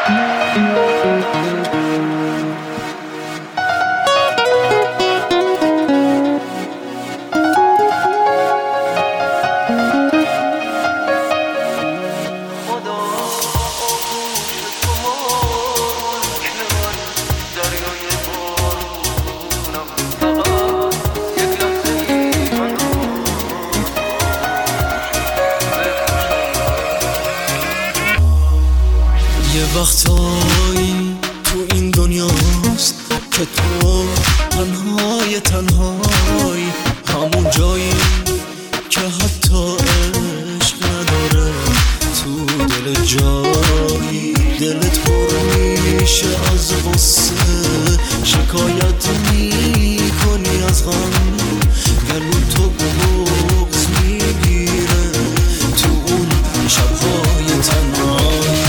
یه وقتایی تو این دنیاست که تو تنهای تنهایی، همون جایی که حتی عشق نداره تو دل جایی. دلت پر میشه از غصه، شکایت میکنی از غم، گلو تو بغض میگیره تو اون شبهای تنهایی.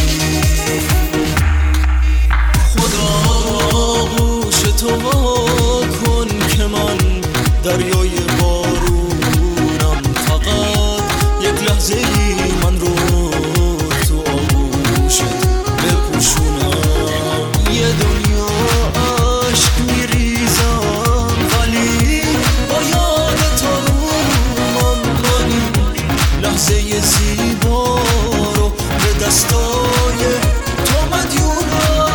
تو وا کن که من دریای بارونم، فقط یک لحظه ای من رو تو آغوشت بپوشونم. یه دنیا عشق میریزم ولی با یاد تو من این لحظه زیبا رو به دستای تو مدیونم.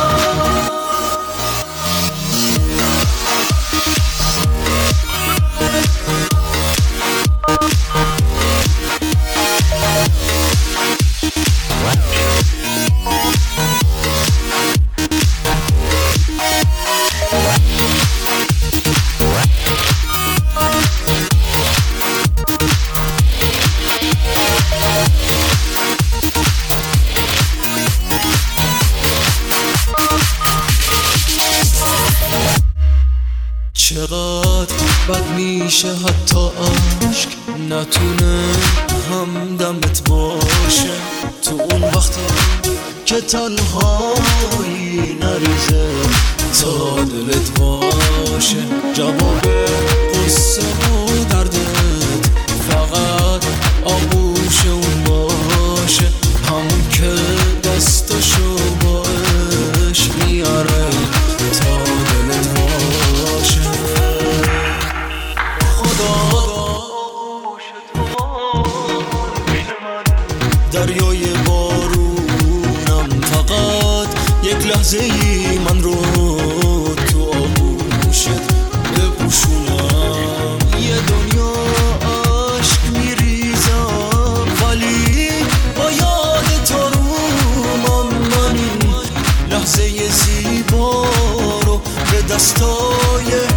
چقدر بد میشه حتی عشق نتونه همدمت باشه، تو اون وقتا که تنهایی نریزه تا دلت باشه. جواب قصه و دردت فقط آغوش اون باشه، همون که دستشو با عشق میاره تا دلت باشه. دریای بارونم، فقط یک لحظه ای من رو تو آغوشت بپوشونم. یه دنیا عشق میریزم ولی با یاد تو رومم، من این لحظه زیبا رو به دستای